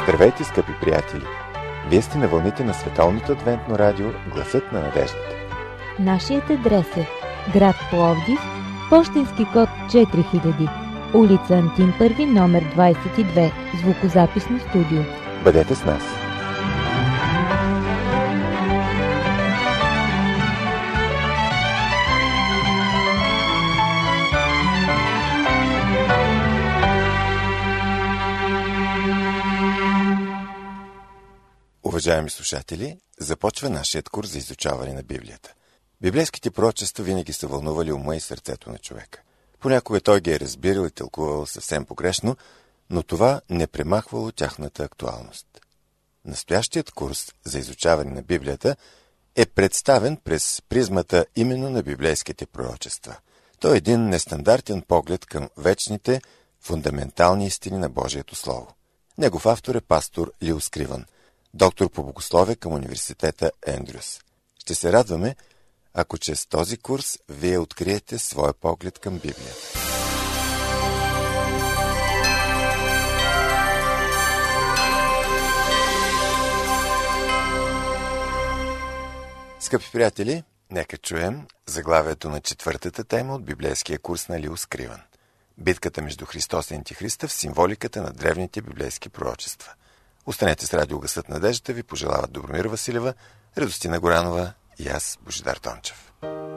Здравейте, скъпи приятели! Вие сте на вълните на Световното адвентно радио Гласът на надеждата. Нашият адрес е град Пловдив, пощенски код 4000, улица Антим Първи, номер 22, звукозаписно студио. Бъдете с нас! Уважаеми слушатели, започва нашият курс за изучаване на Библията. Библейските пророчества винаги са вълнували ума и сърцето на човека. Понякога той ги е разбирал и тълкувал съвсем погрешно, но това не премахвало тяхната актуалност. Настоящият курс за изучаване на Библията е представен през призмата именно на библейските пророчества. Той е един нестандартен поглед към вечните, фундаментални истини на Божието Слово. Негов автор е пастор Лил Скривън, доктор по богословие към университета Ендрюс. Ще се радваме, ако чрез този курс вие откриете своя поглед към Библията. Скъпи приятели, нека чуем заглавието на четвъртата тема от библейския курс на Лил Скривън. Битката между Христос и Антихриста в символиката на древните библейски пророчества. Останете с радио Гласът на надеждата, ви пожелават Добромир Василева, Радостина Горанова и аз, Божидар Тончев.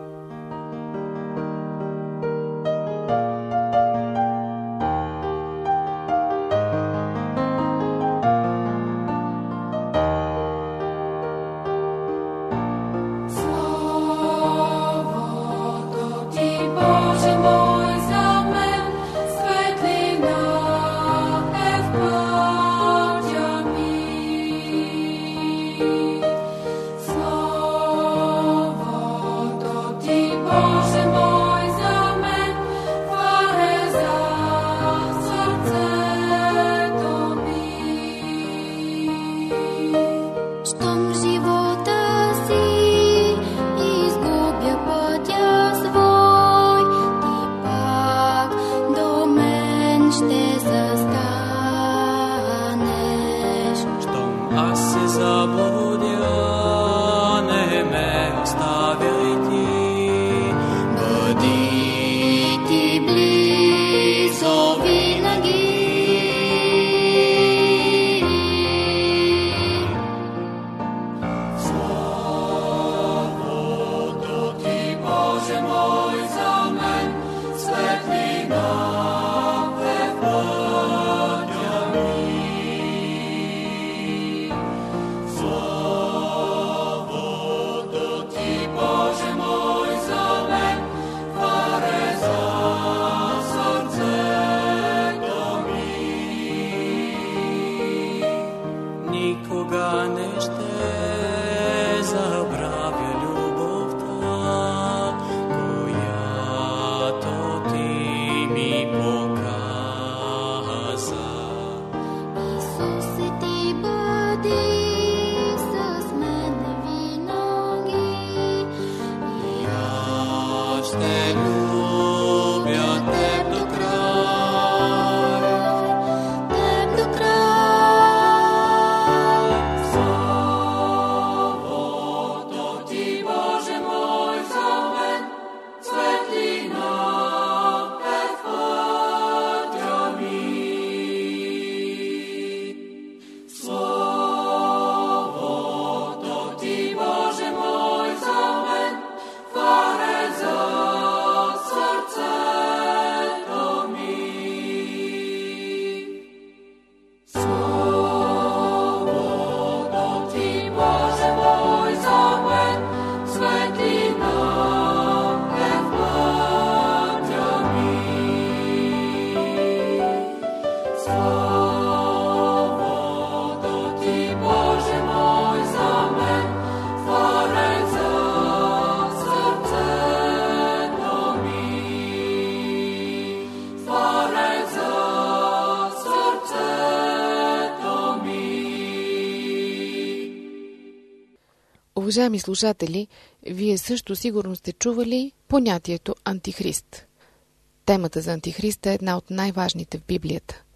Уважаеми слушатели, вие също сигурно сте чували понятието Антихрист. Темата за Антихриста е една от най-важните в Библията.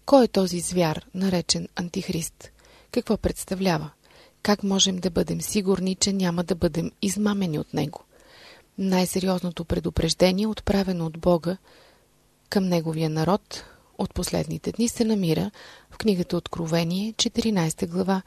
Кой е този звяр, наречен Антихрист? Какво представлява? Как можем да бъдем сигурни, че няма да бъдем измамени от него? Най-сериозното предупреждение, отправено от Бога към неговия народ от последните дни, се намира в книгата Откровение, 14 глава,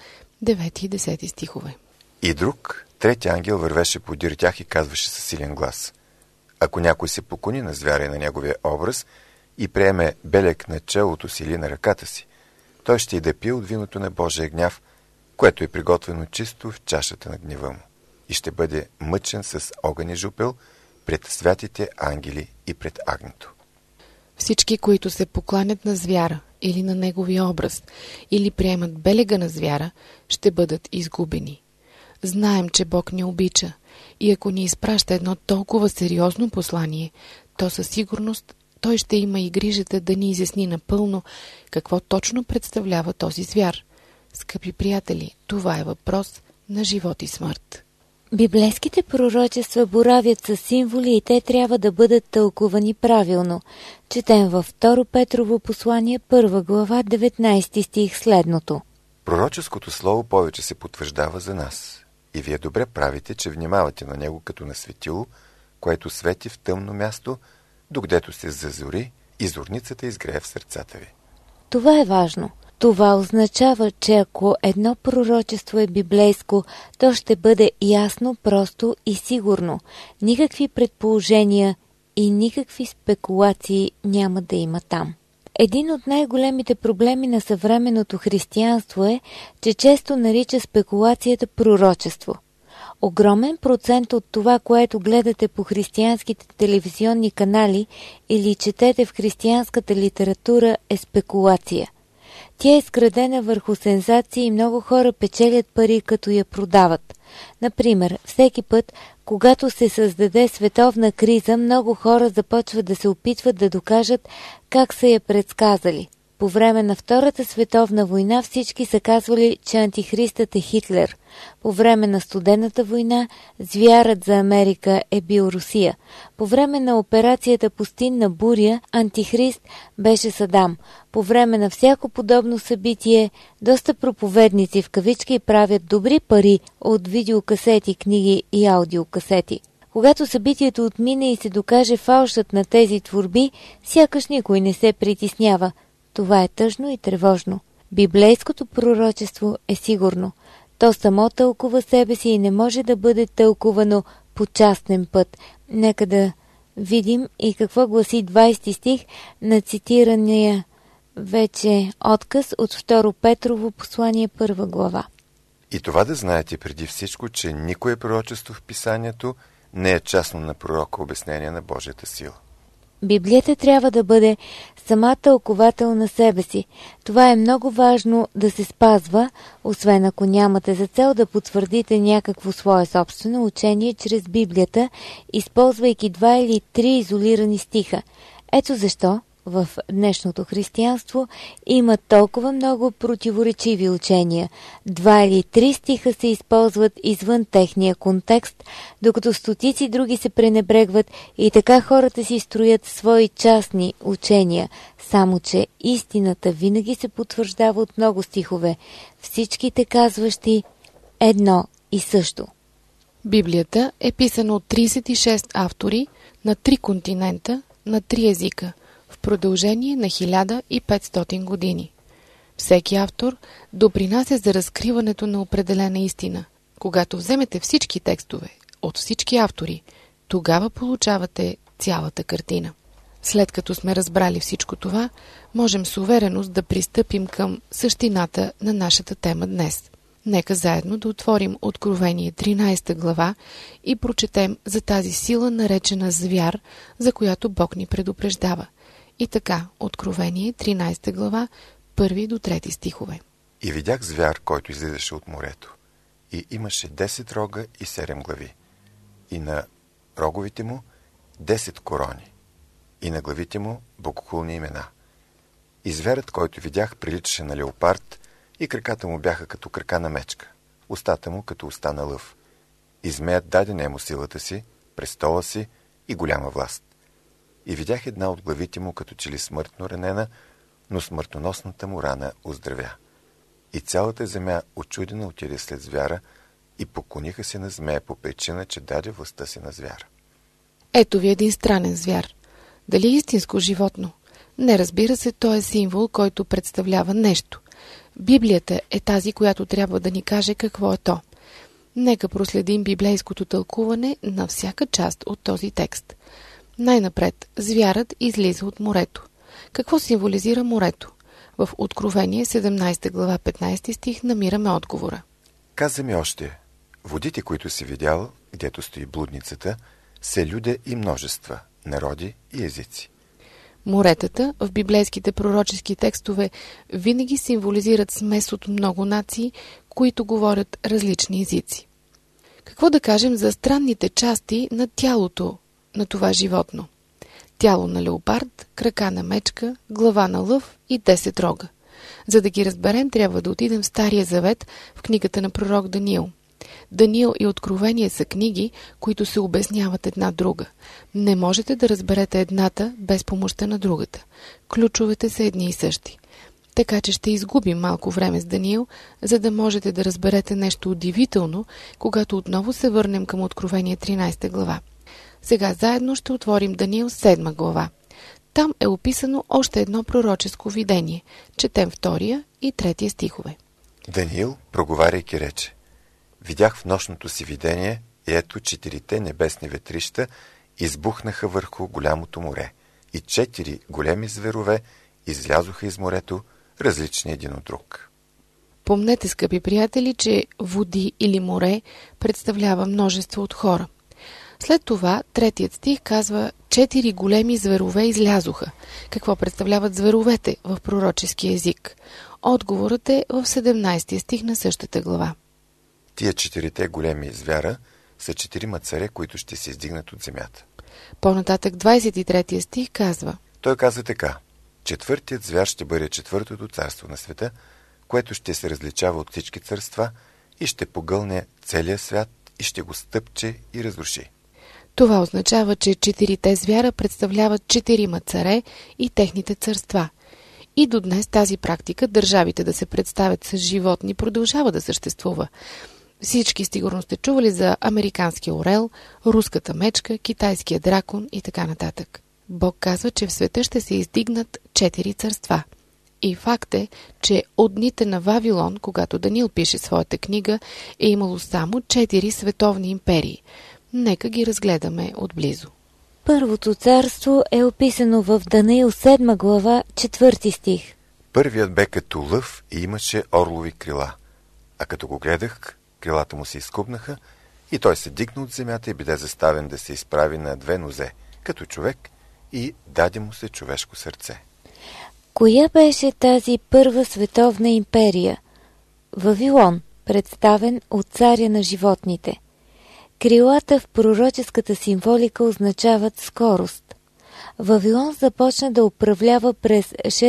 9 и 10 стихове. И друг, трети ангел вървеше подир тях и казваше със силен глас: ако някой се поклони на звяра и на неговия образ и приеме белег на челото си или на ръката си, той ще и да пие от виното на Божия гняв, което е приготвено чисто в чашата на гнева му, и ще бъде мъчен с огън и жупел пред святите ангели и пред агнето. Всички, които се покланят на звяра или на неговия образ, или приемат белега на звяра, ще бъдат изгубени. Знаем, че Бог ни обича и ако ни изпраща едно толкова сериозно послание, то със сигурност Той ще има и грижата да ни изясни напълно какво точно представлява този звяр. Скъпи приятели, това е въпрос на живот и смърт. Библейските пророчества боравят с символи и те трябва да бъдат тълкувани правилно. Четем във 2 Петрово послание, 1 глава, 19 стих следното. Пророческото слово повече се потвърждава за нас. И вие добре правите, че внимавате на него като на светило, което свети в тъмно място, докъдето се зазори и зорницата изгрее в сърцата ви. Това е важно. Това означава, че ако едно пророчество е библейско, то ще бъде ясно, просто и сигурно. Никакви предположения и никакви спекулации няма да има там. Един от най-големите проблеми на съвременното християнство е, че често нарича спекулацията пророчество. Огромен процент от това, което гледате по християнските телевизионни канали или четете в християнската литература, е спекулация. Тя е изградена върху сензации и много хора печелят пари, като я продават. Например, всеки път, когато се създаде световна криза, много хора започват да се опитват да докажат как са я предсказали. По време на Втората световна война всички са казвали, че антихристът е Хитлер. По време на Студената война звярат за Америка е бил Русия. По време на операцията Пустинна буря антихрист беше Садам. По време на всяко подобно събитие доста проповедници в кавички правят добри пари от видеокасети, книги и аудиокасети. Когато събитието отмине и се докаже фалшът на тези творби, сякаш никой не се притеснява. Това е тъжно и тревожно. Библейското пророчество е сигурно. То само тълкува себе си и не може да бъде тълкувано по частен път. Нека да видим и какво гласи 20 стих на цитирания вече отказ от 2 Петрово послание 1 глава. И това да знаете преди всичко, че никое пророчество в писанието не е частно на пророка обяснение на Божията сила. Библията трябва да бъде сама тълковател на себе си. Това е много важно да се спазва, освен ако нямате за цел да потвърдите някакво свое собствено учение чрез Библията, използвайки 2 или 3 изолирани стиха. Ето защо в днешното християнство има толкова много противоречиви учения. 2 или 3 стиха се използват извън техния контекст, докато стотици други се пренебрегват и така хората си строят свои частни учения. Само че истината винаги се потвърждава от много стихове, всичките казващи едно и също. Библията е писана от 36 автори на 3 континента, на 3 езика, в продължение на 1500 години. Всеки автор допринася за разкриването на определена истина. Когато вземете всички текстове от всички автори, тогава получавате цялата картина. След като сме разбрали всичко това, можем с увереност да пристъпим към същината на нашата тема днес. Нека заедно да отворим Откровение 13 глава и прочетем за тази сила, наречена звяр, за която Бог ни предупреждава. И така, Откровение 13 глава, 1 до 3 стихове. И видях звяр, който излизаше от морето. И имаше 10 рога и 7 глави. И на роговите му 10 корони. И на главите му богохулни имена. И звярът, който видях, приличаше на леопард, и краката му бяха като крака на мечка, устата му като уста на лъв. И змеят даде нему силата си, престола си и голяма власт. И видях една от главите му, като че ли смъртно ранена, но смъртоносната му рана оздравя. И цялата земя очудена отиде след звяра и поклониха се на змея по причина, че даде властта си на звяра. Ето ви един странен звяр. Дали е истинско животно? Не, разбира се, той е символ, който представлява нещо. Библията е тази, която трябва да ни каже какво е то. Нека проследим библейското тълкуване на всяка част от този текст. Най-напред, звярат излиза от морето. Какво символизира морето? В Откровение 17 глава 15 стих намираме отговора. Каза ми още, водите, които си видял, гдето стои блудницата, се люде и множества, народи и езици. Моретата в библейските пророчески текстове винаги символизират смес от много нации, които говорят различни езици. Какво да кажем за странните части на тялото на това животно? Тяло на леопард, крака на мечка, глава на лъв и 10 рога. За да ги разберем, трябва да отидем в Стария завет, в книгата на пророк Даниил. Даниил и Откровение са книги, които се обясняват една друга. Не можете да разберете едната без помощта на другата. Ключовете са едни и същи. Така че ще изгубим малко време с Даниил, за да можете да разберете нещо удивително, когато отново се върнем към Откровение 13 глава. Сега заедно ще отворим Даниил 7 глава. Там е описано още едно пророческо видение. Четем 2 и 3 стихове. Даниил, проговаряйки, рече: видях в нощното си видение и ето 4 небесни ветрища избухнаха върху голямото море и 4 големи зверове излязоха из морето, различни един от друг. Помнете, скъпи приятели, че води или море представлява множество от хора. След това, 3 стих казва: 4 големи зверове излязоха. Какво представляват зверовете в пророчески език? Отговорът е в 17 стих на същата глава. Тия 4 големи звяра са 4 царе, които ще се издигнат от земята. По-нататък 23 стих казва: той каза така: 4-тият звяр ще бъде 4-тото царство на света, което ще се различава от всички царства и ще погълне целия свят и ще го стъпче и разруши. Това означава, че 4 звяра представляват 4 царе и техните царства. И до днес тази практика, държавите да се представят с животни, продължава да съществува. Всички сигурно сте чували за американския орел, руската мечка, китайския дракон и така нататък. Бог казва, че в света ще се издигнат 4 царства. И факт е, че от дните на Вавилон, когато Даниил пише своята книга, е имало само 4 световни империи. Нека ги разгледаме отблизо. Първото царство е описано в Даниил 7 глава 4 стих. Първият бе като лъв и имаше орлови крила, а като го гледах, крилата му се изкубнаха и той се дигна от земята и биде заставен да се изправи на 2 нозе, като човек, и даде му се човешко сърце. Коя беше тази първа световна империя? Вавилон, представен от царя на животните. Крилата в пророческата символика означават скорост. Вавилон започна да управлява през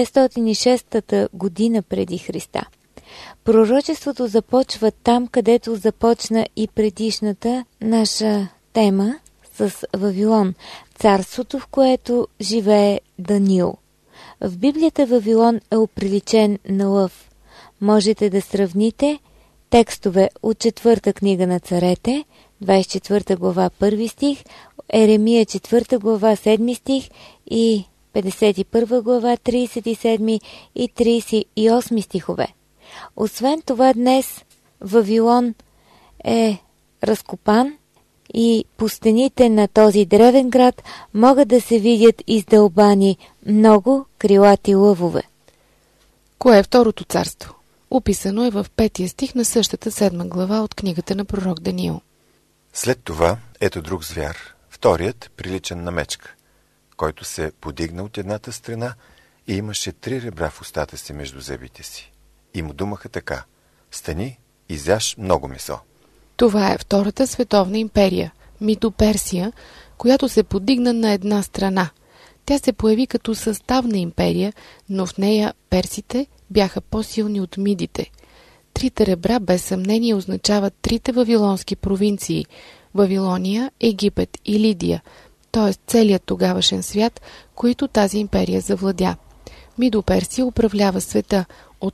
606 година преди Христа. Пророчеството започва там, където започна и предишната наша тема с Вавилон, царството, в което живее Даниил. В Библията Вавилон е оприличен на лъв. Можете да сравните текстове от 4 книга на царете, 24 глава 1 стих, Еремия 4 глава 7 стих и 51 глава 37 и 38 стихове. Освен това, днес Вавилон е разкопан и по стените на този древен град могат да се видят издълбани много крилати лъвове. Кое е второто царство? Описано е в 5 стих на същата 7 глава от книгата на пророк Даниил. След това ето друг звяр, вторият приличен на мечка, който се подигна от едната страна и имаше 3 ребра в устата си между зъбите си. И му думаха така: стани, изяж много месо. Това е Втората световна империя, Мидо-Персия, която се подигна на една страна. Тя се появи като съставна империя, но в нея персите бяха по-силни от мидите. 3 ребра без съмнение означават 3 вавилонски провинции – Вавилония, Египет и Лидия, т.е. целият тогавашен свят, които тази империя завладя. Мидо Персия управлява света от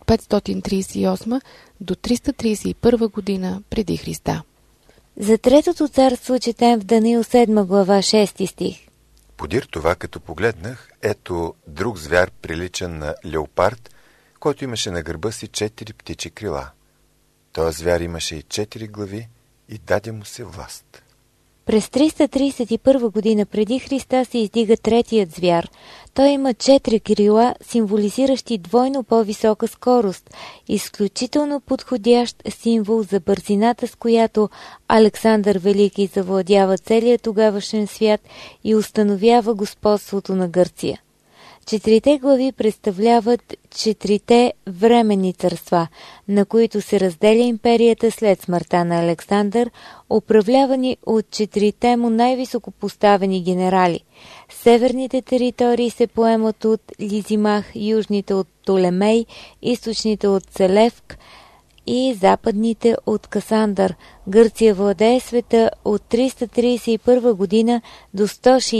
538 до 331 година преди Христа. За Третото царство четем в Даниил 7 глава 6 стих. Подир това, като погледнах, ето друг звяр, приличан на леопард, който имаше на гърба си 4 птичи крила. Този звяр имаше и 4 глави и даде му се власт. През 331 година преди Христа се издига третият звяр. Той има 4 крила, символизиращи двойно по-висока скорост, изключително подходящ символ за бързината, с която Александър Велики завладява целия тогавашен свят и установява господството на Гърция. 4 глави представляват 4 временни царства, на които се разделя империята след смъртта на Александър, управлявани от 4 му най-високопоставени генерали. Северните територии се поемат от Лизимах, южните от Толемей, източните от Селевк и западните от Касандър. Гърция владее света от 331 година до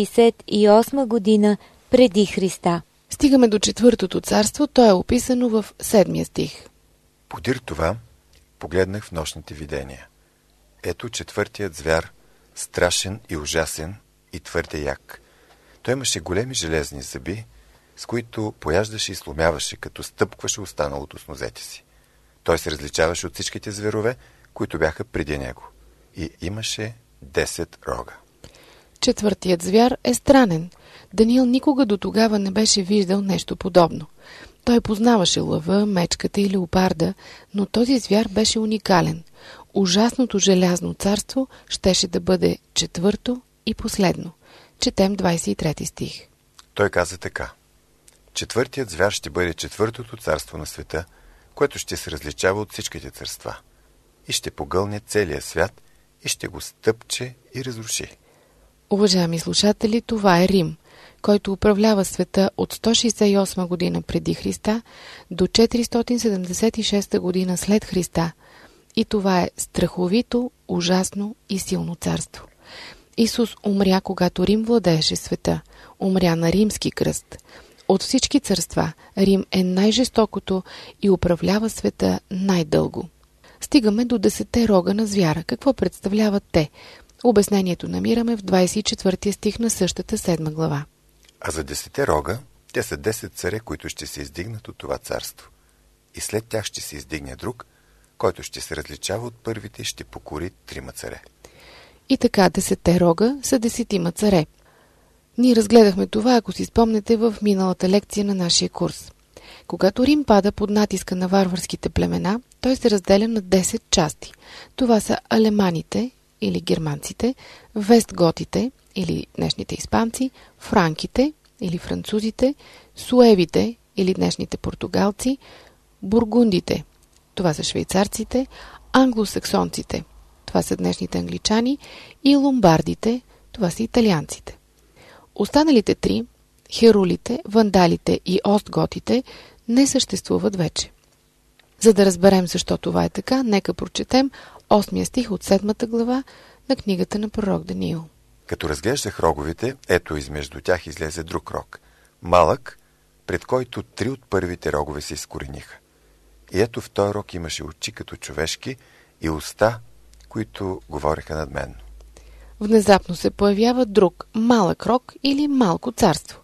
168 година преди Христа. Стигаме до Четвъртото царство, то е описано в 7 стих. Подир това, погледнах в нощните видения. Ето четвъртият звяр, страшен и ужасен и твърде як. Той имаше големи железни зъби, с които пояждаше и сломяваше, като стъпкваше останалото с нозете си. Той се различаваше от всичките зверове, които бяха преди него. И имаше 10 рога. Четвъртият звяр е странен. Даниил никога до тогава не беше виждал нещо подобно. Той познаваше лъва, мечката и леопарда, но този звяр беше уникален. Ужасното желязно царство щеше да бъде четвърто и последно. Четем 23 стих. Той каза така. Четвъртият звяр ще бъде четвъртото царство на света, което ще се различава от всичките царства и ще погълне целия свят и ще го стъпче и разруши. Уважаеми слушатели, това е Рим, който управлява света от 168 година преди Христа до 476 година след Христа. И това е страховито, ужасно и силно царство. Исус умря, когато Рим владееше света. Умря на римски кръст. От всички царства Рим е най-жестокото и управлява света най-дълго. Стигаме до 10 рога на звяра. Какво представляват те? Обяснението намираме в 24 стих на същата 7 глава. А за 10 рога, те са 10 царе, които ще се издигнат от това царство. И след тях ще се издигне друг, който ще се различава от първите и ще покори 3 царе. И така 10 рога са 10 царе. Ние разгледахме това, ако си спомнете, в миналата лекция на нашия курс. Когато Рим пада под натиска на варварските племена, той се разделя на 10 части. Това са алеманите, или германците, вестготите, или днешните испанци, франките, или французите, суевите, или днешните португалци, бургундите, това са швейцарците, англосаксонците, това са днешните англичани, и ломбардите, това са италианците. Останалите 3, херулите, вандалите и остготите, не съществуват вече. За да разберем защо това е така, нека прочетем 8 стих от 7 глава на книгата на пророк Даниил. Като разглеждах роговете, ето измежду тях излезе друг рог, малък, пред който 3 от първите рогове се изкорениха. И ето в този рог имаше очи като човешки и уста, които говореха надменно. Внезапно се появява друг малък рог или малко царство.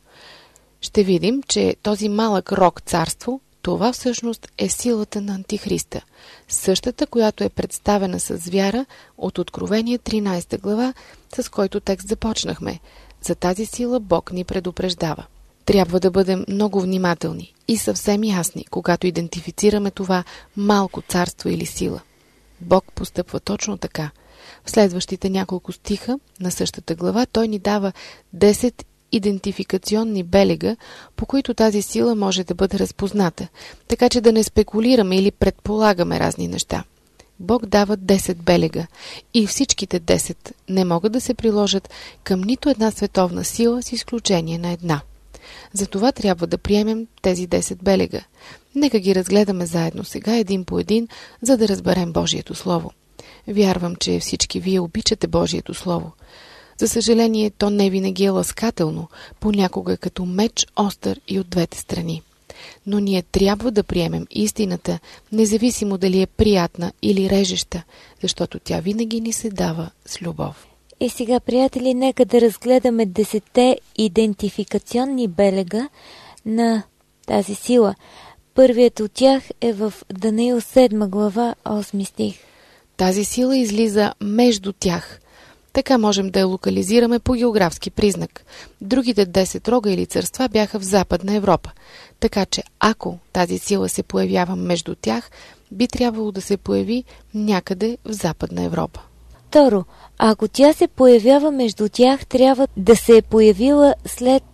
Ще видим, че този малък рог царство, това всъщност е силата на Антихриста, същата, която е представена с звяра от Откровение 13 глава, с който текст започнахме. За тази сила Бог ни предупреждава. Трябва да бъдем много внимателни и съвсем ясни, когато идентифицираме това малко царство или сила. Бог постъпва точно така. В следващите няколко стиха на същата глава той ни дава 10 идентификационни белега, по които тази сила може да бъде разпозната, така че да не спекулираме или предполагаме разни неща. Бог дава 10 белега и всичките 10 не могат да се приложат към нито една световна сила с изключение на една. Затова трябва да приемем тези 10 белега. Нека ги разгледаме заедно сега един по един, за да разберем Божието Слово. Вярвам, че всички вие обичате Божието Слово. За съжаление, то не винаги е ласкателно, понякога като меч остър и от двете страни. Но ние трябва да приемем истината, независимо дали е приятна или режеща, защото тя винаги ни се дава с любов. И сега, приятели, нека да разгледаме 10 идентификационни белега на тази сила. Първият от тях е в Данаил 7 глава 8 стих. Тази сила излиза между тях. Така можем да я локализираме по географски признак. Другите 10 рога или царства бяха в Западна Европа. Така че ако тази сила се появява между тях, би трябвало да се появи някъде в Западна Европа. Второ, ако тя се появява между тях, трябва да се е появила след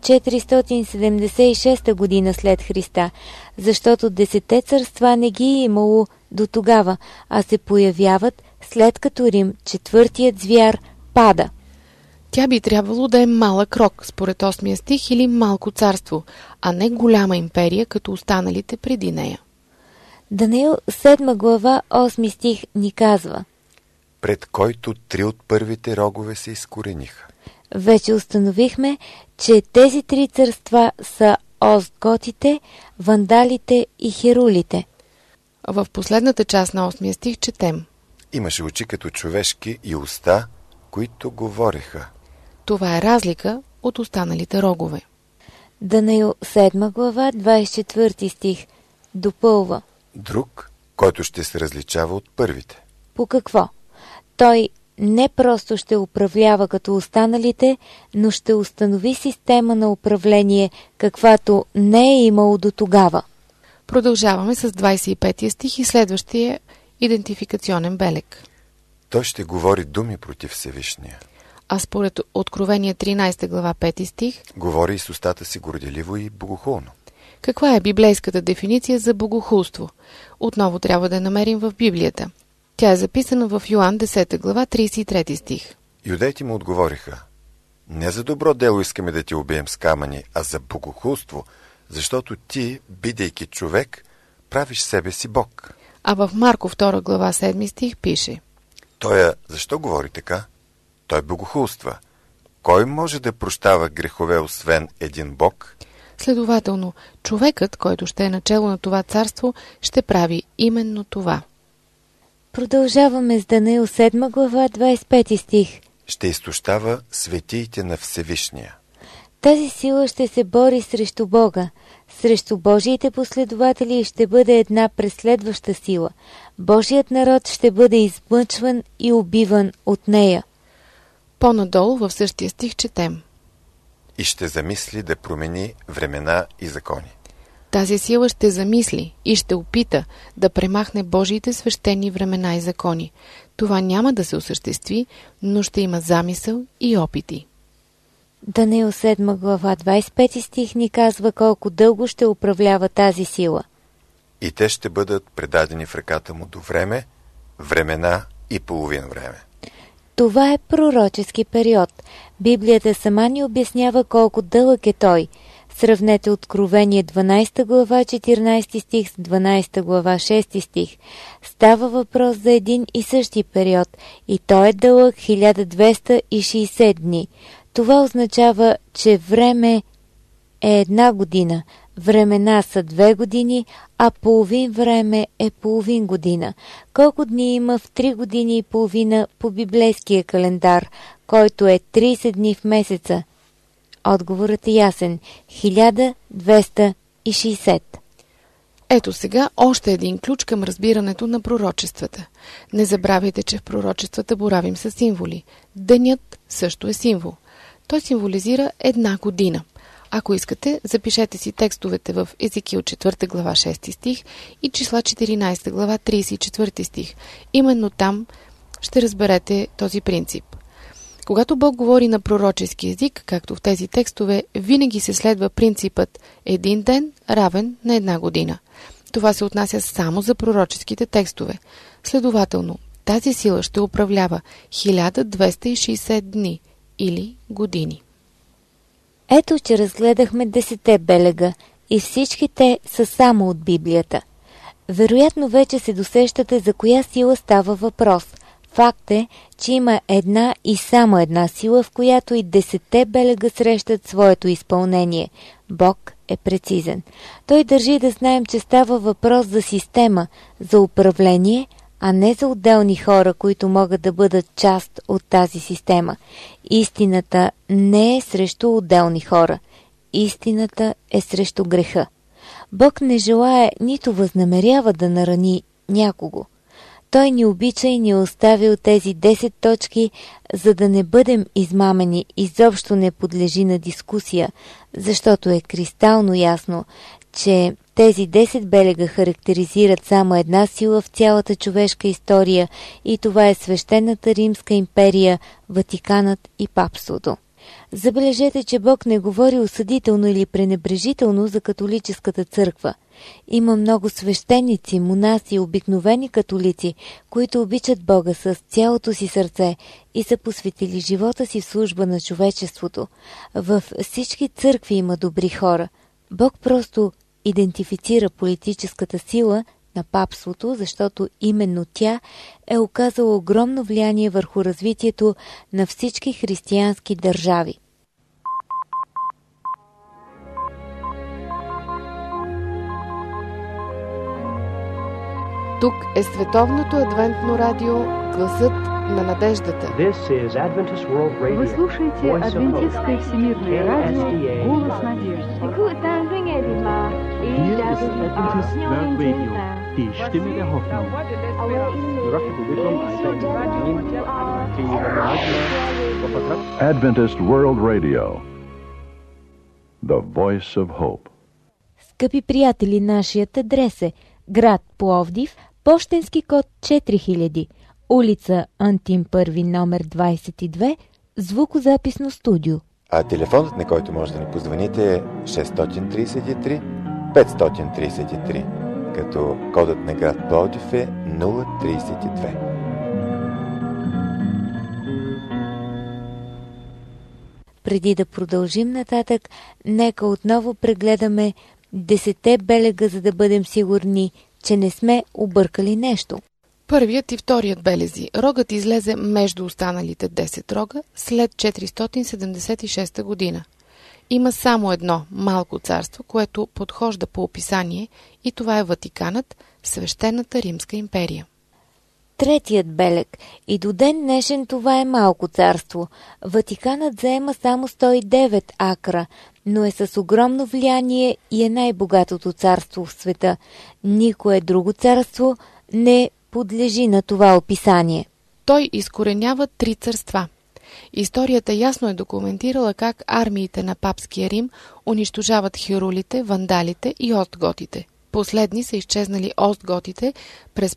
476 година след Христа, защото 10 царства не ги е имало до тогава, а се появяват след като Рим, четвъртият звяр, пада. Тя би трябвало да е малък рог, според 8 стих, или малко царство, а не голяма империя, като останалите преди нея. Данаил 7 глава 8 стих ни казва: пред който 3 от първите рогове се изкорениха. Вече установихме, че тези 3 царства са остготите, вандалите и херулите. В последната част на 8 стих четем: имаше очи като човешки и уста, които говореха. Това е разлика от останалите рогове. Данаил 7 глава 24 стих допълва: друг, който ще се различава от първите. По какво? Той не просто ще управлява като останалите, но ще установи система на управление, каквато не е имало до тогава. Продължаваме с 25 стих и следващия идентификационен белег. Той ще говори думи против Всевишния. А според Откровение 13 глава 5 стих говори и с устата си горделиво и богохулно. Каква е библейската дефиниция за богохулство? Отново трябва да намерим в Библията. Тя е записана в Йоан 10 глава 33 стих. Юдеите му отговориха: не за добро дело искаме да ти убием с камъни, а за богохулство, защото ти, бидейки човек, правиш себе си Бог. А в Марко 2 глава 7 стих пише: Той защо говори така? Той богохулства. Кой може да прощава грехове, освен един Бог? Следователно, човекът, който ще е начело на това царство, ще прави именно това. Продължаваме с Данаил 7 глава 25 стих. Ще изтощава светиите на Всевишния. Тази сила ще се бори срещу Бога, срещу Божиите последователи и ще бъде една преследваща сила. Божият народ ще бъде измъчван и убиван от нея. По-надолу в същия стих четем: и ще замисли да промени времена и закони. Тази сила ще замисли и ще опита да премахне Божиите свещени времена и закони. Това няма да се осъществи, но ще има замисъл и опити. Данаил 7 глава 25 стих ни казва колко дълго ще управлява тази сила. И те ще бъдат предадени в ръката му до време, времена и половин време. Това е пророчески период. Библията сама ни обяснява колко дълъг е той. Сравнете Откровение 12 глава 14 стих с 12 глава 6 стих. Става въпрос за един и същи период и той е дълъг 1260 дни. Това означава, че време е 1 година, времена са 2 години, а половин време е половин година. Колко дни има в 3 години и половина по библейския календар, който е 30 дни в месеца? Отговорът е ясен – 1260. Ето сега още един ключ към разбирането на пророчествата. Не забравяйте, че в пророчествата боравим с символи. Денят също е символ. Той символизира 1 година. Ако искате, запишете си текстовете в Езекил 4 глава 6 стих и числа 14 глава 34 стих. Именно там ще разберете този принцип. Когато Бог говори на пророчески език, както в тези текстове, винаги се следва принципът един ден равен на 1 година. Това се отнася само за пророческите текстове. Следователно, тази сила ще управлява 1260 дни или години. Ето, че разгледахме 10 белега и всички те са само от Библията. Вероятно вече се досещате за коя сила става въпрос. Факт е, че има една и само една сила, в която и 10 белега срещат своето изпълнение. Бог е прецизен. Той държи да знаем, че става въпрос за система, за управление, а не за отделни хора, които могат да бъдат част от тази система. Истината не е срещу отделни хора. Истината е срещу греха. Бог не желае, нито възнамерява да нарани някого. Той ни обича и ни е оставил тези 10 точки, за да не бъдем измамени, изобщо не подлежи на дискусия, защото е кристално ясно, че тези 10 белега характеризират само една сила в цялата човешка история и това е Свещената Римска империя, Ватиканът и папството. Забележете, че Бог не говори осъдително или пренебрежително за католическата църква. Има много свещеници, монаси, обикновени католици, които обичат Бога с цялото си сърце и са посветили живота си в служба на човечеството. Във всички църкви има добри хора. Бог просто идентифицира политическата сила на папството, защото именно тя е оказала огромно влияние върху развитието на всички християнски държави. Тук е Световното адвентно радио, гласът на надеждата. Вы слушаете Адвентистское всемирное радио «Голос надежды». Die Stimme der Hoffnung. Adventist World Radio, the voice of hope. Скъпи приятели, нашият адрес е град Пловдив, пощенски код 4000, улица Антим I, номер 22, звукозаписно студио. А телефонът, на който може да ни позвоните, е 633 533, като кодът на град Пловдив е 032. Преди да продължим нататък, нека отново прегледаме 10 белега, за да бъдем сигурни, че не сме объркали нещо. Първият и вторият белези. Рогът излезе между останалите 10 рога след 476 година. Има само едно малко царство, което подхожда по описание, и това е Ватиканът, Свещената Римска империя. Третият белег. И до ден днешен това е малко царство. Ватиканът заема само 109 акра, но е с огромно влияние и е най-богатото царство в света. Никое друго царство не подлежи на това описание. Той изкоренява 3 царства. Историята ясно е документирала как армиите на папския Рим унищожават хирулите, вандалите и остготите. Последни са изчезнали остготите през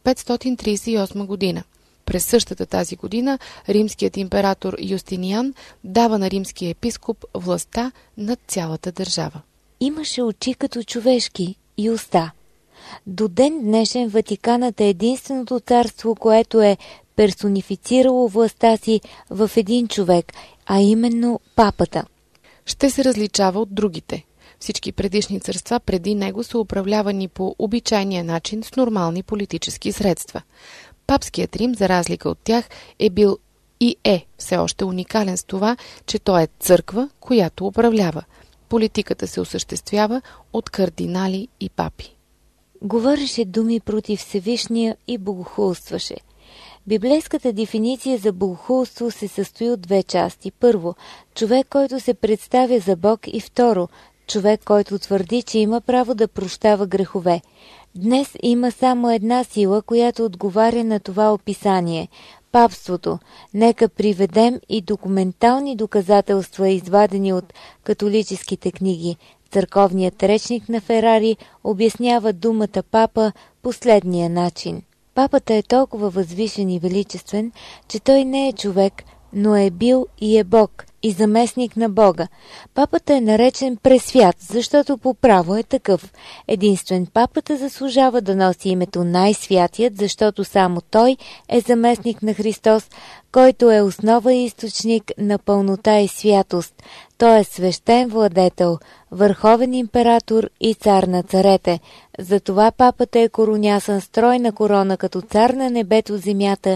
538 година. През същата тази година римският император Юстиниан дава на римския епископ властта над цялата държава. Имаше очи като човешки и уста. До ден днешен Ватиканът е единственото царство, което е персонифицирало властта си в един човек, а именно папата. Ще се различава от другите. Всички предишни царства преди него са управлявани по обичайния начин с нормални политически средства. Папският Рим, за разлика от тях, е бил и е все още уникален с това, че той е църква, която управлява. Политиката се осъществява от кардинали и папи. Говореше думи против Всевишния и богохулстваше. Библейската дефиниция за богохулство се състои от 2 части. Първо, човек, който се представя за Бог, и второ, човек, който твърди, че има право да прощава грехове. Днес има само една сила, която отговаря на това описание – папството. Нека приведем и документални доказателства, извадени от католическите книги. Църковният речник на Ферари обяснява думата папа последния начин. Папата е толкова възвишен и величествен, че той не е човек, но е бил и е Бог, и заместник на Бога. Папата е наречен пресвят, защото по право е такъв. Единствен папата заслужава да носи името най-святият, защото само той е заместник на Христос, който е основа и източник на пълнота и святост. Той е свещен владетел, върховен император и цар на царете. Затова папата е коронясан с тройна корона като цар на небето, земята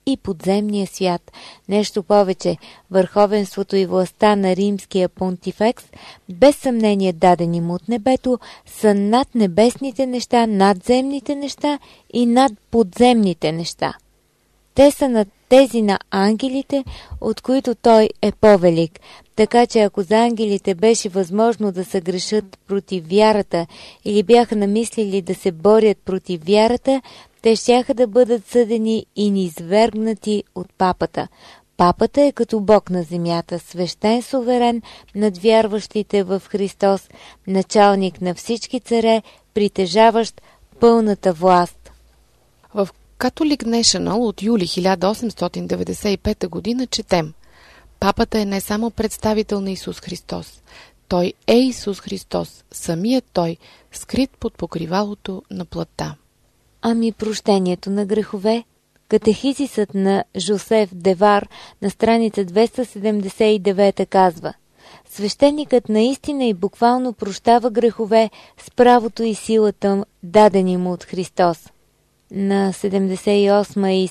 и подземния свят. Нещо повече, върховенството и властта на римския понтифекс, без съмнение дадени му от небето, са над небесните неща, надземните неща и над подземните неща. Те са над тези на ангелите, от които той е по-велик. Така че ако за ангелите беше възможно да се грешат против вярата или бяха намислили да се борят против вярата, те щяха да бъдат съдени и низвергнати от папата. Папата е като Бог на земята, свещен суверен над вярващите в Христос, началник на всички царе, притежаващ пълната власт. В Catholic National от юли 1895 година четем: Папата е не само представител на Исус Христос. Той е Исус Христос, самият Той, скрит под покривалото на плътта. Ами прощението на грехове? Катехизисът на Жозеф Девар на страница 279 казва: свещеникът наистина и буквално прощава грехове с правото и силата, дадени му от Христос. На 78 и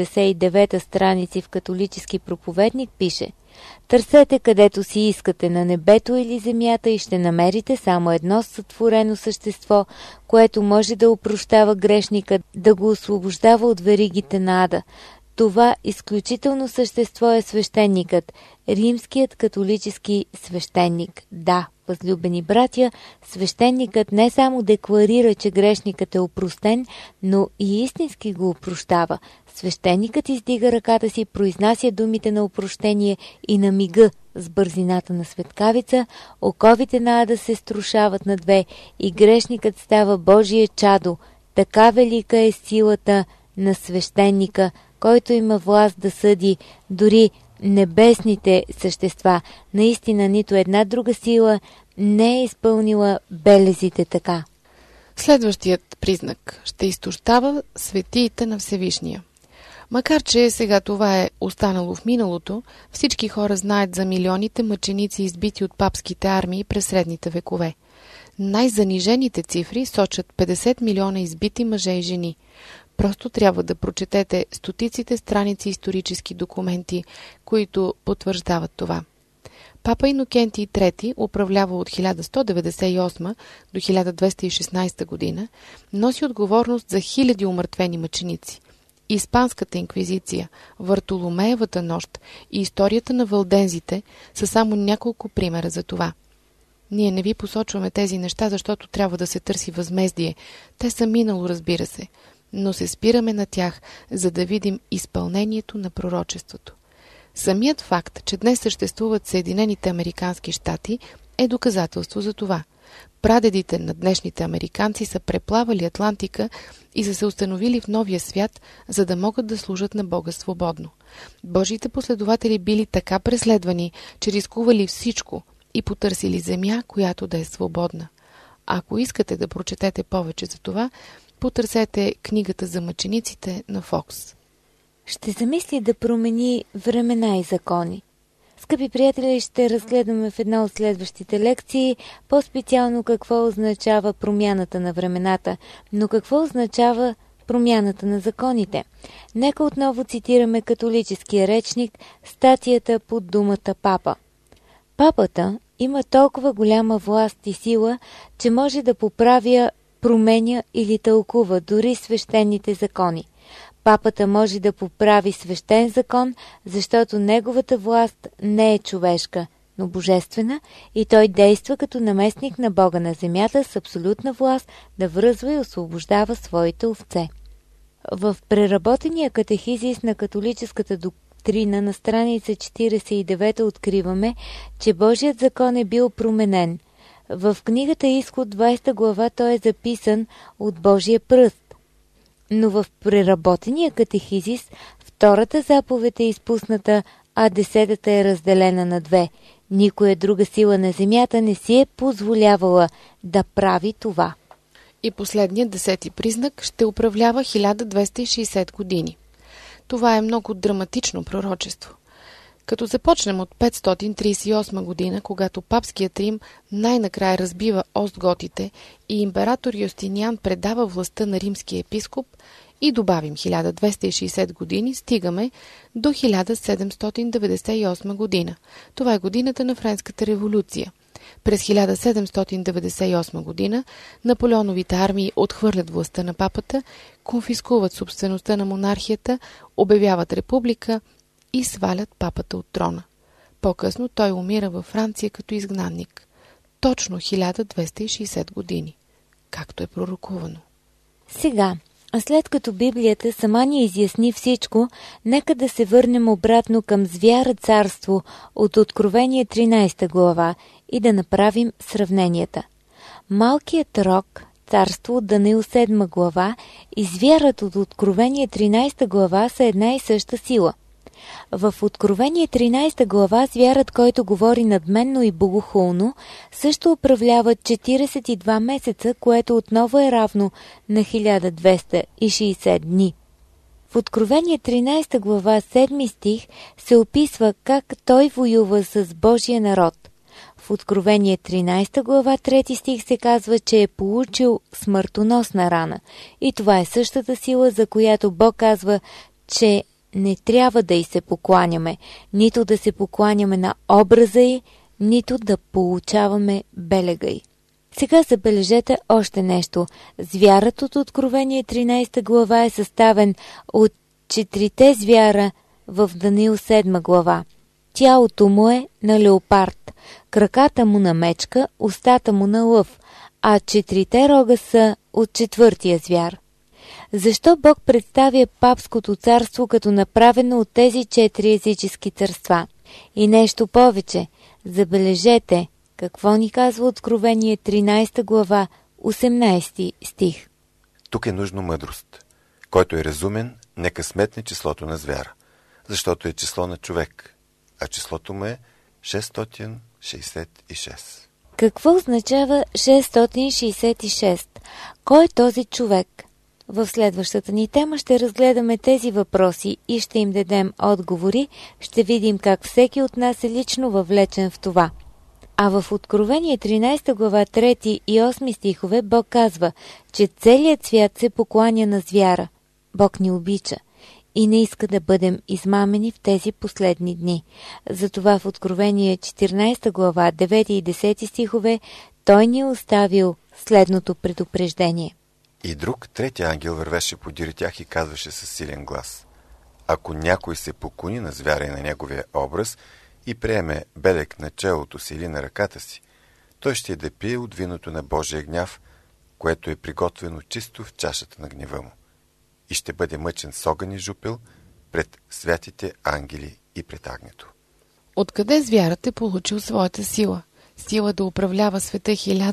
79 страници в Католически проповедник пише: търсете където си искате, на небето или земята, и ще намерите само едно сътворено същество, което може да опрощава грешника, да го освобождава от веригите на ада. Това изключително същество е свещеникът, римският католически свещеник. Да, възлюбени братя, свещеникът не само декларира, че грешникът е опростен, но и истински го опрощава. Свещеникът издига ръката си, произнася думите на опрощение и на мига с бързината на светкавица, оковите на ада се струшават на две и грешникът става Божие чадо. Така велика е силата на свещеника, който има власт да съди дори небесните същества. Наистина нито една друга сила не е изпълнила белезите така. Следващият признак: ще изтощава светиите на Всевишния. Макар че сега това е останало в миналото, всички хора знаят за милионите мъченици, избити от папските армии през средните векове. Най-занижените цифри сочат 50 милиона избити мъже и жени. Просто трябва да прочетете стотиците страници исторически документи, които потвърждават това. Папа Инокентий III управлява от 1198 до 1216 година, носи отговорност за хиляди умъртвени мъченици. Испанската инквизиция, Вартоломеевата нощ и историята на валдензите са само няколко примера за това. Ние не ви посочваме тези неща, защото трябва да се търси възмездие. Те са минало, разбира се, но се спираме на тях, за да видим изпълнението на пророчеството. Самият факт, че днес съществуват Съединените американски щати, е доказателство за това. Прадедите на днешните американци са преплавали Атлантика и са се установили в новия свят, за да могат да служат на Бога свободно. Божиите последователи били така преследвани, че рискували всичко и потърсили земя, която да е свободна. Ако искате да прочетете повече за това, потърсете книгата за мъчениците на Фокс. Ще замисли да промени времена и закони. Скъпи приятели, ще разгледаме в една от следващите лекции по-специално какво означава промяната на времената, но какво означава промяната на законите. Нека отново цитираме католическия речник, статията под думата папа. Папата има толкова голяма власт и сила, че може да поправя, променя или тълкува дори свещените закони. Папата може да поправи свещен закон, защото неговата власт не е човешка, но божествена, и той действа като наместник на Бога на земята с абсолютна власт да връзва и освобождава своите овце. В преработения катехизис на католическата доктрина на страница 49 откриваме, че Божият закон е бил променен. В книгата Изход 20 глава той е записан от Божия пръст. Но в преработения катехизис втората заповед е изпусната, а 10-та е разделена на две. Никоя друга сила на земята не си е позволявала да прави това. И последният 10-ти признак: ще управлява 1260 години. Това е много драматично пророчество. Като започнем от 538 година, когато папският Рим най-накрая разбива остготите и император Юстиниан предава властта на римския епископ, и добавим 1260 години, стигаме до 1798 година. Това е годината на Френската революция. През 1798 година Наполеоновите армии отхвърлят властта на папата, конфискуват собствеността на монархията, обявяват република и свалят папата от трона. По-късно той умира във Франция като изгнанник. Точно 1260 години, както е пророкувано. Сега, след като Библията сама ни изясни всичко, нека да се върнем обратно към звяра царство от Откровение 13 глава и да направим сравненията. Малкият рог, царство от Даниил 7 глава и звярат от Откровение 13 глава са една и съща сила. В Откровение 13 глава звярат, който говори надменно и богохулно, също управлява 42 месеца, което отново е равно на 1260 дни. В Откровение 13 глава 7 стих се описва как той воюва с Божия народ. В Откровение 13 глава 3 стих се казва, че е получил смъртоносна рана. И това е същата сила, за която Бог казва, че не трябва да й се покланяме, нито да се покланяме на образа й, нито да получаваме белега й. Сега забележете още нещо. Звярат от Откровение 13 глава е съставен от 4 звяра в Даниил 7 глава. Тялото му е на леопард, краката му на мечка, устата му на лъв, а 4 рога са от 4 звяр. Защо Бог представя папското царство като направено от тези 4 езически царства? И нещо повече. Забележете какво ни казва Откровение 13 глава 18 стих. Тук е нужно мъдрост. Който е разумен, нека сметне числото на звяра, защото е число на човек, а числото му е 666. Какво означава 666? Кой е този човек? В следващата ни тема ще разгледаме тези въпроси и ще им дадем отговори, ще видим как всеки от нас е лично въвлечен в това. А в Откровение 13 глава 3 и 8 стихове Бог казва, че целият свят се покланя на звяра. Бог ни обича и не иска да бъдем измамени в тези последни дни. Затова в Откровение 14 глава 9 и 10 стихове Той ни е оставил следното предупреждение. И друг, трети ангел вървеше подир тях и казваше със силен глас: ако някой се поклони на звяра и на неговия образ и приеме белег на челото си или на ръката си, той ще да пие от виното на Божия гняв, което е приготвено чисто в чашата на гнева му, и ще бъде мъчен с огън и жупел пред святите ангели и пред агнето. Откъде звярат е получил своята сила? Сила да управлява света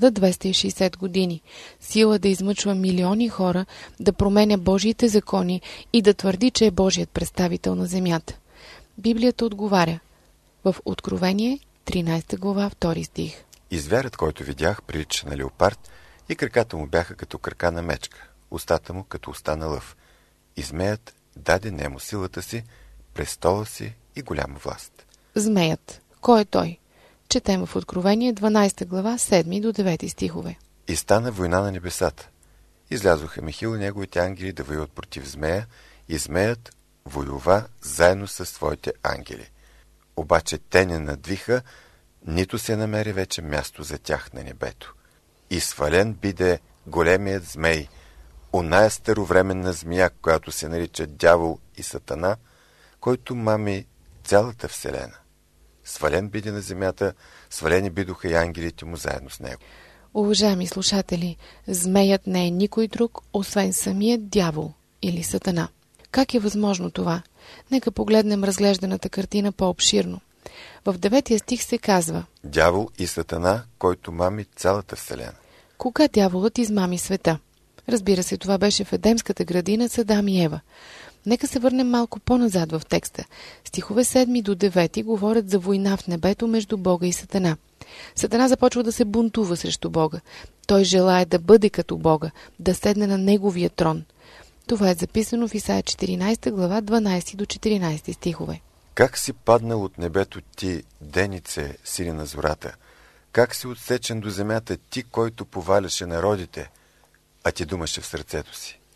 1260 години, сила да измъчва милиони хора, да променя Божиите закони и да твърди, че е Божият представител на земята. Библията отговаря в Откровение 13 глава 2 стих. И звярат, който видях, прилича на леопард, и краката му бяха като крака на мечка, устата му като уста на лъв. И змеят даде нему силата си, престола си и голяма власт. Змеят. Кой е той? Четем в Откровение 12 глава 7 до 9 стихове. И стана война на небесата. Излязоха Михил и неговите ангели да воюват против змея, и змеят воюва заедно с своите ангели. Обаче те не надвиха, нито се намери вече място за тях на небето. И свален биде големият змей, оная старовременна змия, която се нарича Дявол и Сатана, който мами цялата вселена. Свален биде на земята, свалени бидоха и ангелите му заедно с него. Уважаеми слушатели, змеят не е никой друг, освен самият дявол или Сатана. Как е възможно това? Нека погледнем разглежданата картина по-обширно. В 9 стих се казва: Дявол и Сатана, който мами цялата вселена. Кога дяволът измами света? Разбира се, това беше в Едемската градина с Адам и Ева. Нека се върнем малко по-назад в текста. Стихове 7 до 9 говорят за война в небето между Бога и Сатана. Сатана започва да се бунтува срещу Бога. Той желае да бъде като Бога, да седне на неговия трон. Това е записано в Исаия 14 глава 12 до 14 стихове. Как си паднал от небето ти, денице, сине на зората? Как си отсечен до земята ти, който поваляше народите, а ти думаше в сърцето си: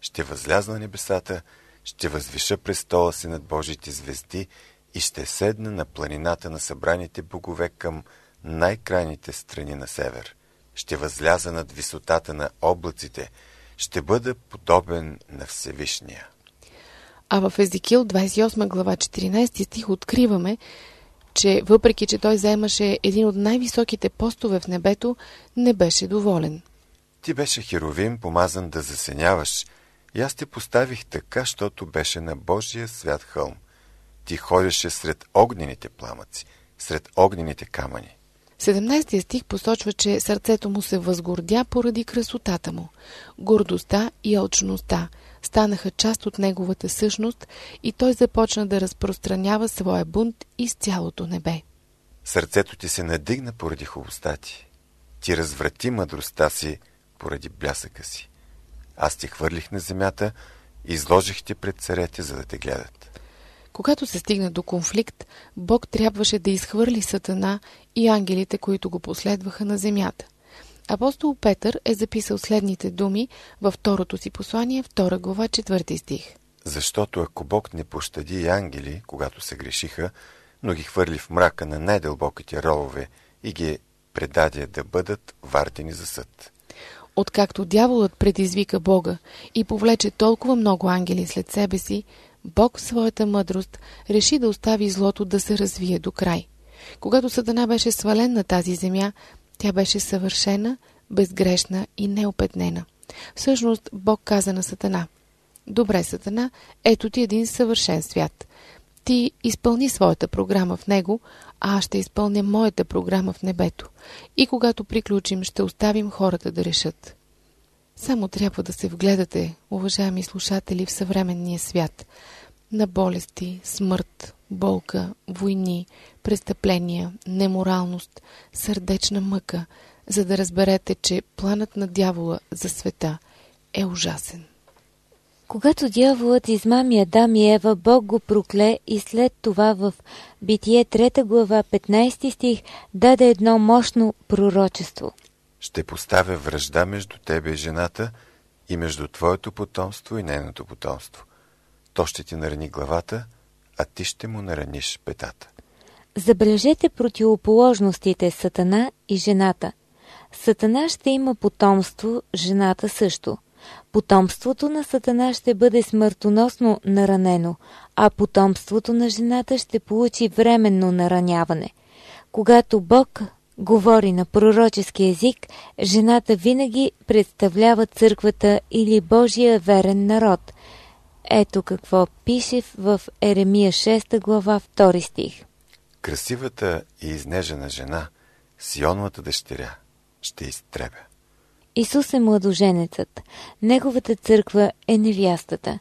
Ще възляза на небесата, ще възвиша престола си над Божиите звезди и ще седна на планината на събраните богове към най-крайните страни на север. Ще възляза над висотата на облаците, ще бъда подобен на Всевишния. А в Езекил 28 глава 14 стих откриваме, че въпреки, че той заемаше един от най-високите постове в небето, не беше доволен. Ти беше херовим, помазан да засеняваш, и аз те поставих така, щото беше на Божия свят хълм. Ти ходеше сред огнените пламъци, сред огнените камъни. 17 стих посочва, че сърцето му се възгордя поради красотата му. Гордостта и алчността станаха част от неговата същност и той започна да разпространява своя бунт из цялото небе. Сърцето ти се надигна поради хубостта ти. Ти разврати мъдростта си поради блясъка си. Аз ти хвърлих на земята, изложих ти пред царете, за да те гледат. Когато се стигна до конфликт, Бог трябваше да изхвърли Сатана и ангелите, които го последваха на земята. Апостол Петър е записал следните думи във второто си послание, 2 глава, 4 стих. Защото ако Бог не пощади и ангели, когато се грешиха, но ги хвърли в мрака на най-дълбоките ровове и ги предаде да бъдат вардени за съд. Откакто дяволът предизвика Бога и повлече толкова много ангели след себе си, Бог в своята мъдрост реши да остави злото да се развие до край. Когато Сатана беше свален на тази земя, тя беше съвършена, безгрешна и неопетнена. Всъщност Бог каза на Сатана: добре, Сатана, ето ти един съвършен свят. Ти изпълни своята програма в него, а аз ще изпълня моята програма в небето. И когато приключим, ще оставим хората да решат. Само трябва да се вгледате, уважаеми слушатели, в съвременния свят. На болести, смърт, болка, войни, престъпления, неморалност, сърдечна мъка, за да разберете, че планът на дявола за света е ужасен. Когато дяволът измами Адам и Ева, Бог го прокле и след това в Битие 3 глава 15 стих даде едно мощно пророчество. Ще поставя вражда между тебе и жената и между твоето потомство и нейното потомство. То ще ти нарани главата, а ти ще му нараниш петата. Забележете противоположностите Сатана и жената. Сатана ще има потомство, жената също. Потомството на Сатана ще бъде смъртоносно наранено, а потомството на жената ще получи временно нараняване. Когато Бог говори на пророчески език, жената винаги представлява църквата или Божия верен народ. Ето какво пише в Еремия 6 глава 2 стих. Красивата и изнежена жена, Сионовата дъщеря, ще изтребя. Исус е младоженецът. Неговата църква е невястата.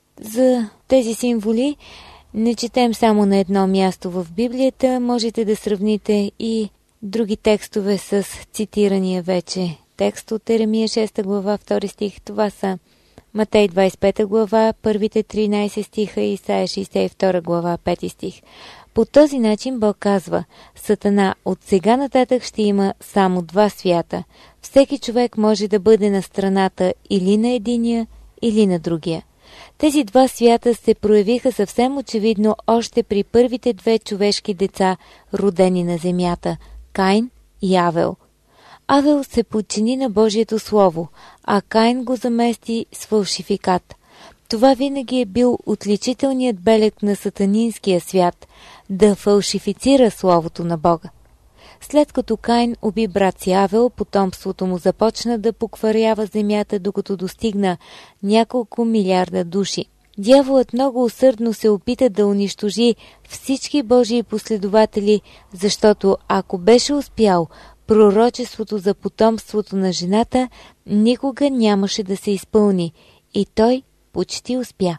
За тези символи не четем само на едно място в Библията, можете да сравните и други текстове с цитирания вече текст от Еремия 6 глава 2 стих. Това са Матей 25 глава, първите 13 стиха и Исаия 62 глава 5 стих. По този начин Бог казва: Сатана от сега нататък ще има само два свята. Всеки човек може да бъде на страната или на единия, или на другия. Тези два свята се проявиха съвсем очевидно още при първите две човешки деца, родени на земята – Каин и Авел. Авел се подчини на Божието Слово, а Каин го замести с фалшификат. Това винаги е бил отличителният белег на сатанинския свят – да фалшифицира Словото на Бога. След като Каин уби брат си Авел, потомството му започна да покварява земята, докато достигна няколко милиарда души. Дяволът много усърдно се опита да унищожи всички Божии последователи, защото ако беше успял, пророчеството за потомството на жената никога нямаше да се изпълни и той почти успя.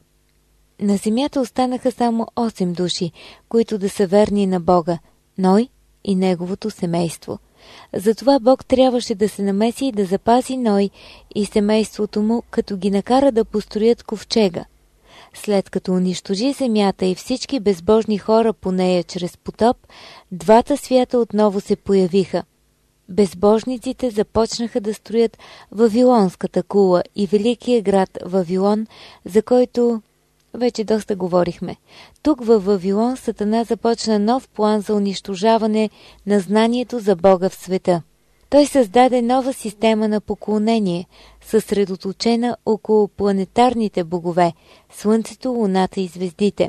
На земята останаха само 8 души, които да са верни на Бога – Ной и неговото семейство. Затова Бог трябваше да се намеси и да запази Ной и семейството му, като ги накара да построят ковчега. След като унищожи земята и всички безбожни хора по нея чрез потоп, двата свята отново се появиха. безбожниците започнаха да строят Вавилонската кула и великия град Вавилон, за който вече доста говорихме. Тук във Вавилон Сатана започна нов план за унищожаване на знанието за Бога в света. Той създаде нова система на поклонение, съсредоточена около планетарните богове – Слънцето, Луната и звездите.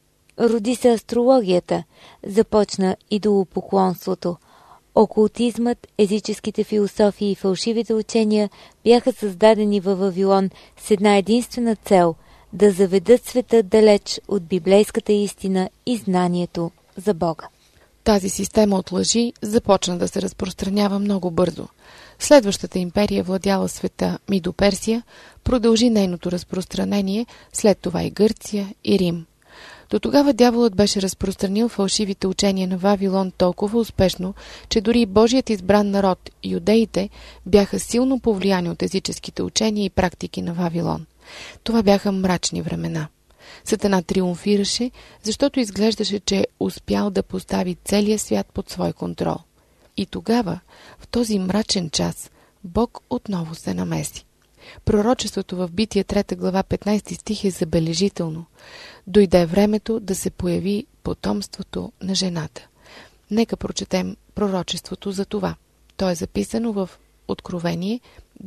Роди се астрологията, започна идолопоклонството. Окултизмът, езическите философии и фалшивите учения бяха създадени във Вавилон с една единствена цел – да заведат света далеч от библейската истина и знанието за Бога. Тази система от лъжи започна да се разпространява много бързо. Следващата империя, владяла света Мидо-Персия, продължи нейното разпространение, след това и Гърция и Рим. До тогава дяволът беше разпространил фалшивите учения на Вавилон толкова успешно, че дори Божият избран народ, юдеите, бяха силно повлияни от езическите учения и практики на Вавилон. Това бяха мрачни времена. Сатана триумфираше, защото изглеждаше, че е успял да постави целия свят под свой контрол. И тогава, в този мрачен час, Бог отново се намеси. Пророчеството в Битие 3 глава 15 стих е забележително. Дойде времето да се появи потомството на жената. Нека прочетем пророчеството за това. То е записано в Откровение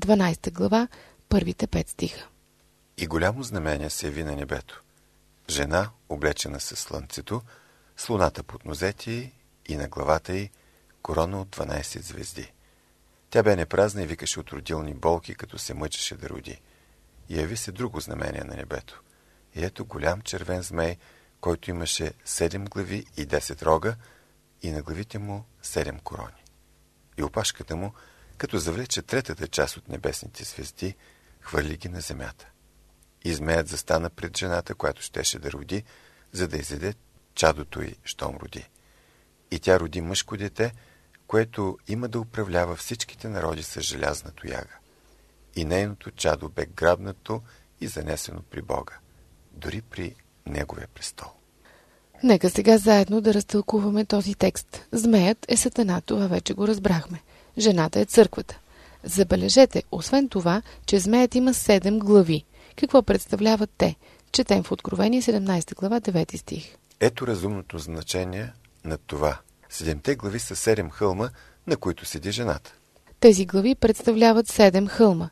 12 глава, първите 5 стиха. И голямо знамение се яви на небето. Жена, облечена със слънцето, с луната под нозете й и на главата й корона от 12 звезди. Тя бе непразна и викаше от родилни болки, като се мъчеше да роди. И яви се друго знамение на небето. И ето голям червен змей, който имаше 7 глави и 10 рога, и на главите му 7 корони. И опашката му, като завлече третата част от небесните звезди, хвърли ги на земята. И змеят застана пред жената, която щеше да роди, за да изяде чадото й, щом роди. И тя роди мъжко дете, което има да управлява всичките народи с желязна тояга. И нейното чадо бе грабнато и занесено при Бога, дори при Неговия престол. Нека сега заедно да разтълкуваме този текст. Змеят е Сатана, това вече го разбрахме. Жената е църквата. Забележете, освен това, че змеят има 7 глави. Какво представляват те? Четем в Откровение 17 глава 9 стих. Ето разумното значение на това. 7 глави са 7 хълма, на които седи жената. Тези глави представляват 7 хълма.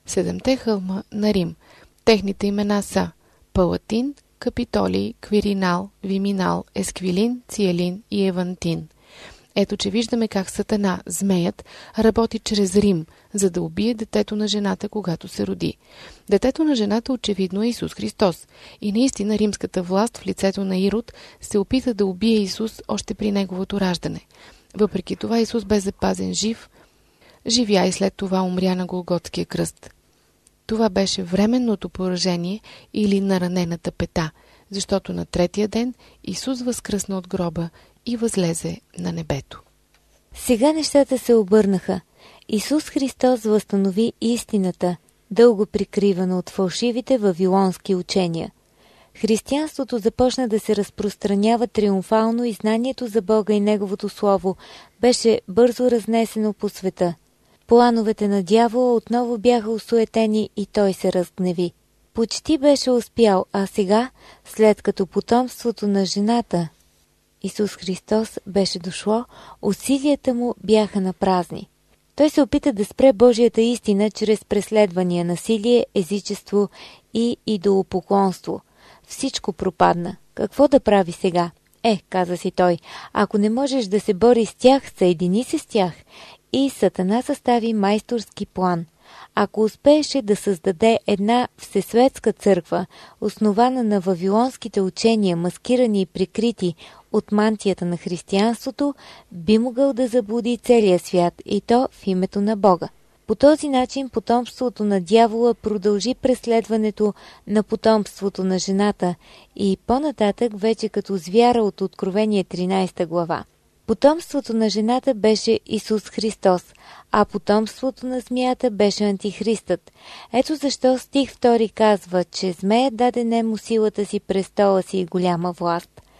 7 хълма на Рим. Техните имена са Палатин, Капитолий, Квиринал, Виминал, Есквилин, Циелин и Евантин. Ето, че виждаме как Сатана, змеят, работи чрез Рим, за да убие детето на жената, когато се роди. Детето на жената очевидно е Исус Христос. И наистина римската власт в лицето на Ирод се опита да убие Исус още при неговото раждане. Въпреки това Исус бе запазен жив, живя и след това умря на Голготския кръст. Това беше временното поражение или наранената пета, защото на третия ден Исус възкръсна от гроба и възлезе на небето. Сега нещата се обърнаха. Исус Христос възстанови истината, дълго прикривана от фалшивите вавилонски учения. Християнството започна да се разпространява триумфално и знанието за Бога и Неговото Слово беше бързо разнесено по света. Плановете на дявола отново бяха осуетени и той се разгневи. Почти беше успял, а сега, след като потомството на жената Исус Христос беше дошло, усилията му бяха напразни. Той се опита да спре Божията истина чрез преследвания, насилие, езичество и идолопоклонство. Всичко пропадна. Какво да прави сега? Каза си той, ако не можеш да се бори с тях, съедини се с тях. И Сатана състави майсторски план. Ако успееше да създаде една всесветска църква, основана на вавилонските учения, маскирани и прикрити от мантията на християнството, би могъл да заблуди целия свят, и то в името на Бога. По този начин потомството на дявола продължи преследването на потомството на жената и по-нататък вече като звяра от Откровение 13 глава. Потомството на жената беше Исус Христос, а потомството на змията беше Антихристът. Ето защо стих 2 казва, че змеят даде нему силата си, престола си и голяма власт.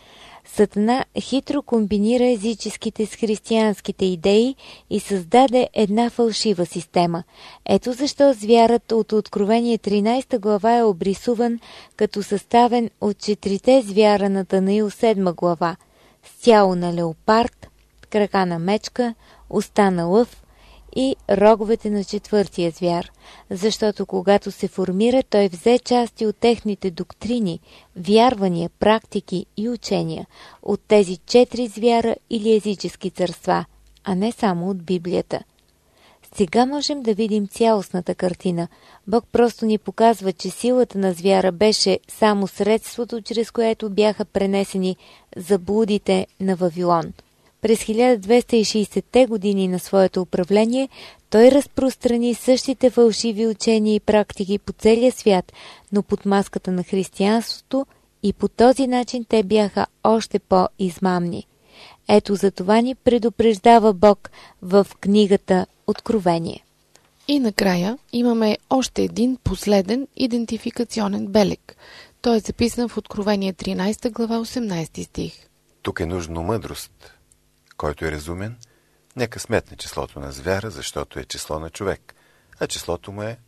Сатана хитро комбинира езическите с християнските идеи и създаде една фалшива система. Ето защо звярат от Откровение 13 глава е обрисуван като съставен от 4 звяра на Данаил 7 глава, с тяло на леопард, крака на мечка, уста на лъв и роговете на 4-тия звяр, защото когато се формира, той взе части от техните доктрини, вярвания, практики и учения, от тези 4 звяра или езически царства, а не само от Библията. Сега можем да видим цялостната картина. Бог просто ни показва, че силата на звяра беше само средството, чрез което бяха пренесени заблудите на Вавилон. През 1260-те години на своето управление той разпространи същите фалшиви учения и практики по целия свят, но под маската на християнството, и по този начин те бяха още по-измамни. Ето за това ни предупреждава Бог в книгата Откровение. И накрая имаме още един последен идентификационен белег. Той е записан в Откровение 13 глава 18 стих. Тук е нужно мъдрост. Който е разумен, нека сметне числото на звяра, защото е число на човек, а числото му е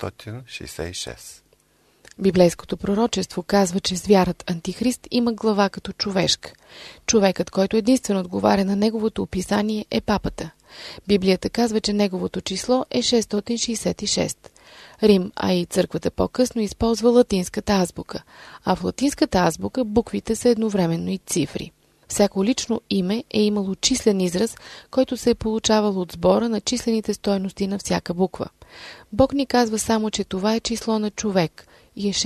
666. Библейското пророчество казва, че звярат Антихрист има глава като човешка. Човекът, който единствено отговаря на неговото описание, е папата. Библията казва, че неговото число е 666. Рим, а и църквата по-късно използва латинската азбука, а в латинската азбука буквите са едновременно и цифри. Всяко лично име е имало числен израз, който се е получавал от сбора на числените стойности на всяка буква. Бог ни казва само, че това е число на човек и е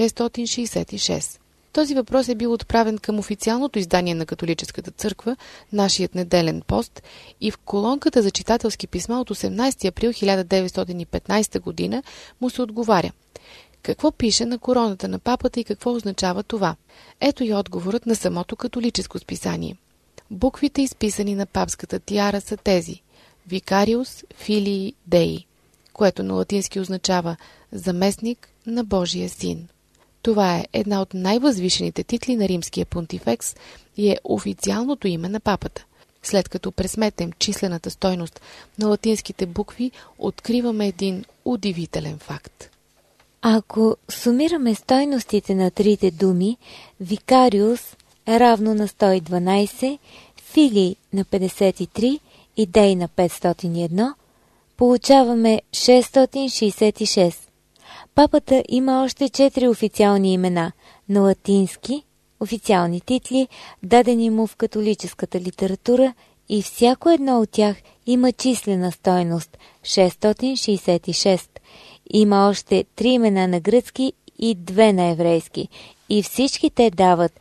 666. Този въпрос е бил отправен към официалното издание на католическата църква, нашият неделен пост, и в колонката за читателски писма от 18 април 1915 година му се отговаря: какво пише на короната на папата и какво означава това? Ето и отговорът на самото католическо списание. Буквите, изписани на папската тиара, са тези: Vicarius Filii Dei, което на латински означава заместник на Божия син. Това е една от най-възвишените титли на римския понтифекс и е официалното име на папата. След като пресметнем числената стойност на латинските букви, откриваме един удивителен факт. Ако сумираме стойностите на трите думи, Викариус е равно на 112, Фили на 53 и Дей на 501, получаваме 666. Папата има още 4 официални имена на латински, официални титли, дадени му в католическата литература, и всяко едно от тях има числена стойност 666. Има още 3 имена на гръцки и 2 на еврейски, и всички те дават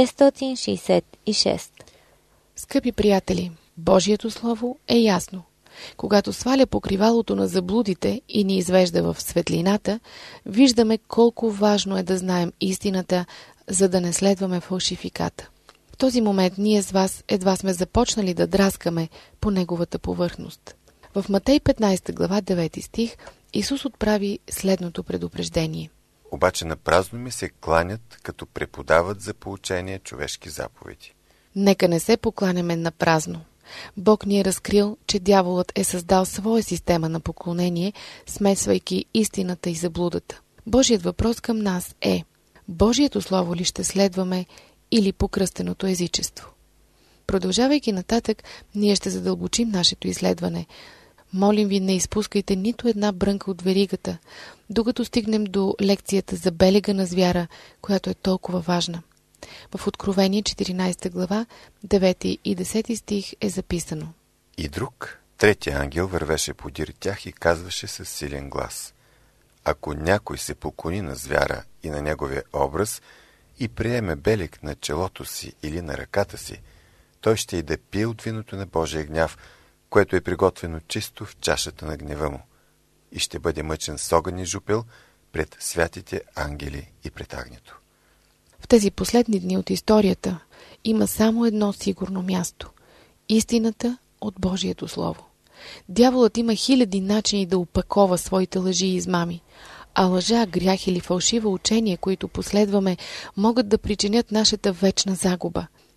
666. Скъпи приятели, Божието Слово е ясно. Когато сваля покривалото на заблудите и ни извежда в светлината, виждаме колко важно е да знаем истината, за да не следваме фалшификата. В този момент ние с вас едва сме започнали да драскаме по неговата повърхност. В Матей 15 глава 9 стих Исус отправи следното предупреждение. Обаче на празно ми се кланят, като преподават за поучение човешки заповеди. Нека не се покланяме на празно. Бог ни е разкрил, че дяволът е създал своя система на поклонение, смесвайки истината и заблудата. Божият въпрос към нас е: Божието Слово ли ще следваме или покръстеното езичество? Продължавайки нататък, ние ще задълбочим нашето изследване. Молим ви, не изпускайте нито една брънка от веригата, докато стигнем до лекцията за белега на звяра, която е толкова важна. В Откровение 14 глава, 9 и 10 стих е записано: И друг, третия ангел, вървеше подир тях и казваше със силен глас: Ако някой се поклони на звяра и на неговия образ и приеме белег на челото си или на ръката си, той ще и да пие от виното на Божия гняв, което е приготвено чисто в чашата на гнева му, и ще бъде мъчен с огън и жупел пред святите ангели и пред агнето. В тези последни дни от историята има само едно сигурно място – истината от Божието Слово. Дяволът има хиляди начини да опакова своите лъжи и измами, а лъжа, грях или фалшиво учение, които последваме, могат да причинят нашата вечна загуба.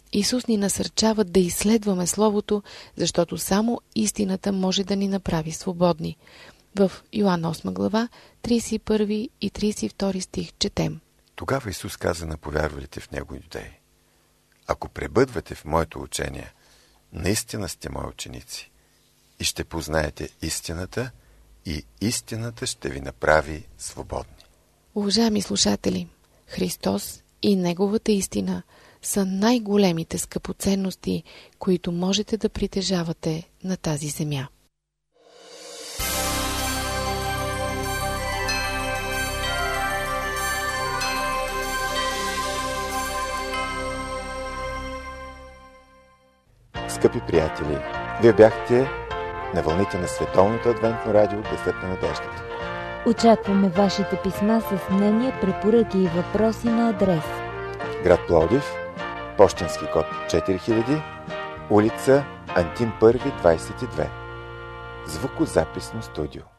Исус ни насърчава да изследваме Словото, защото само истината може да ни направи свободни. В Йоан 8 глава, 31 и 32 стих четем. Тогава Исус каза на повярвалите в Него юдеи: ако пребъдвате в моето учение, наистина сте мои ученици и ще познаете истината, и истината ще ви направи свободни. Уважаеми слушатели, Христос и Неговата истина са най-големите скъпоценности, които можете да притежавате на тази земя. Скъпи приятели, вие бяхте на вълните на Световното адвентно радио Гласът на надеждата. Очакваме вашите писма с мнения, препоръки и въпроси на адрес: град Пловдив, пощенски код 4000, улица Антим 1, 22. Звукозаписно студио.